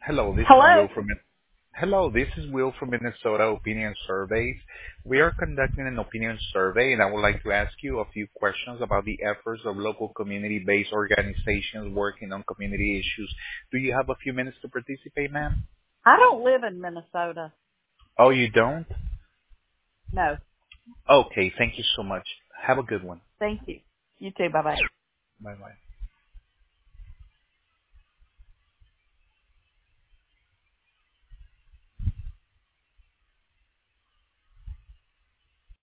Hello, this is Hello. Will from Hello, this is Will from Minnesota Opinion Surveys. We are conducting an opinion survey, and I would like to ask you a few questions about the efforts of local community-based organizations working on community issues. Do you have a few minutes to participate, ma'am? I don't live in Minnesota. Oh, you don't? No. Okay, thank you so much. Have a good one. Thank you. You too. Bye-bye. Bye-bye.